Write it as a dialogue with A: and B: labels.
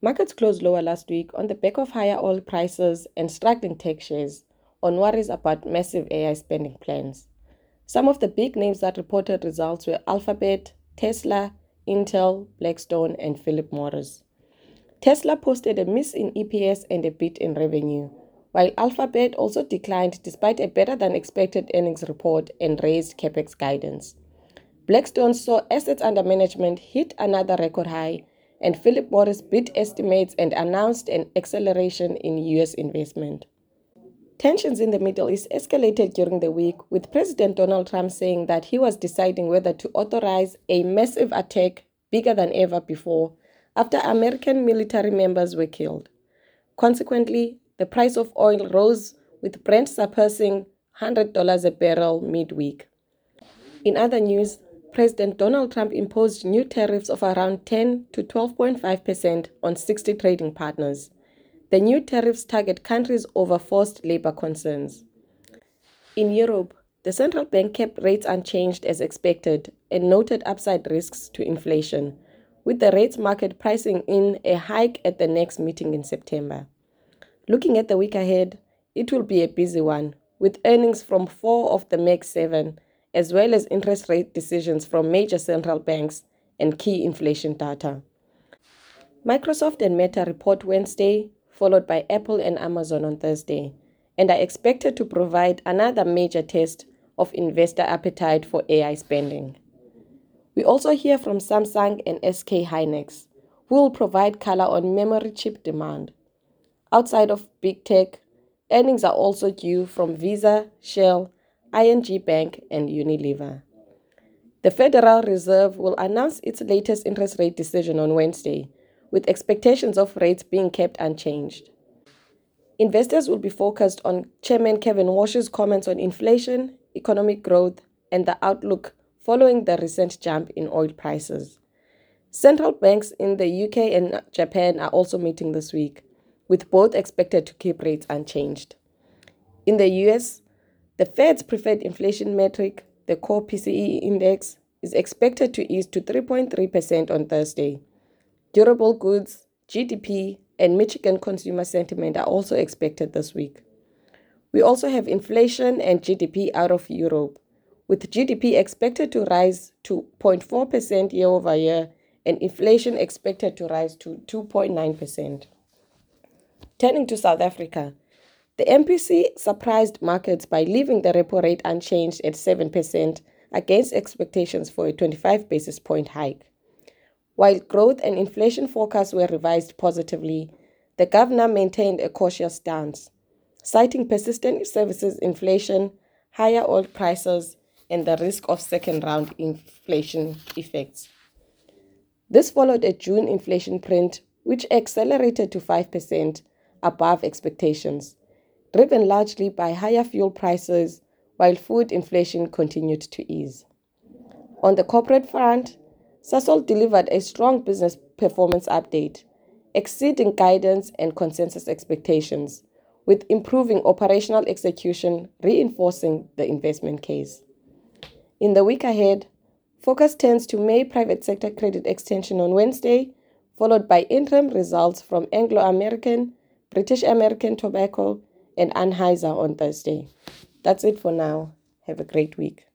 A: Markets closed lower last week on the back of higher oil prices and struggling tech shares on worries about massive AI spending plans. Some of the big names that reported results were Alphabet, Tesla, Intel, Blackstone, and Philip Morris. Tesla posted a miss in EPS and a beat in revenue, while Alphabet also declined despite a better-than-expected earnings report and raised capex guidance. Blackstone saw assets under management hit another record high, and Philip Morris beat estimates and announced an acceleration in U.S. investment. Tensions in the Middle East escalated during the week, with President Donald Trump saying that he was deciding whether to authorize a massive attack bigger than ever before after American military members were killed. Consequently, the price of oil rose, with Brent surpassing $100 a barrel midweek. In other news, President Donald Trump imposed new tariffs of around 10 to 12.5% on 60 trading partners. The new tariffs target countries over forced labor concerns. In Europe, the central bank kept rates unchanged as expected and noted upside risks to inflation, with the rates market pricing in a hike at the next meeting in September. Looking at the week ahead, it will be a busy one, with earnings from 4 of the Mag 7, as well as interest rate decisions from major central banks and key inflation data. Microsoft and Meta report Wednesday, followed by Apple and Amazon on Thursday, and are expected to provide another major test of investor appetite for AI spending. We also hear from Samsung and SK Hynix, who will provide color on memory chip demand. Outside of big tech, earnings are also due from Visa, Shell, ING Bank, and Unilever. The Federal Reserve will announce its latest interest rate decision on Wednesday, with expectations of rates being kept unchanged. Investors will be focused on Chairman Kevin Warsh's comments on inflation, economic growth, and the outlook following the recent jump in oil prices. Central banks in the UK and Japan are also meeting this week, with both expected to keep rates unchanged. In the US, the Fed's preferred inflation metric, the core PCE index, is expected to ease to 3.3% on Thursday. Durable goods, GDP, and Michigan consumer sentiment are also expected this week. We also have inflation and GDP out of Europe, with GDP expected to rise to 0.4% year over year and inflation expected to rise to 2.9%. Turning to South Africa, the MPC surprised markets by leaving the repo rate unchanged at 7% against expectations for a 25 basis point hike. While growth and inflation forecasts were revised positively, the governor maintained a cautious stance, citing persistent services inflation, higher oil prices, and the risk of second-round inflation effects. This followed a June inflation print, which accelerated to 5% above expectations, driven largely by higher fuel prices, while food inflation continued to ease. On the corporate front, Sasol delivered a strong business performance update, exceeding guidance and consensus expectations, with improving operational execution reinforcing the investment case. In the week ahead, focus turns to May private sector credit extension on Wednesday, followed by interim results from Anglo American, British American Tobacco, and Anheuser on Thursday. That's it for now. Have a great week.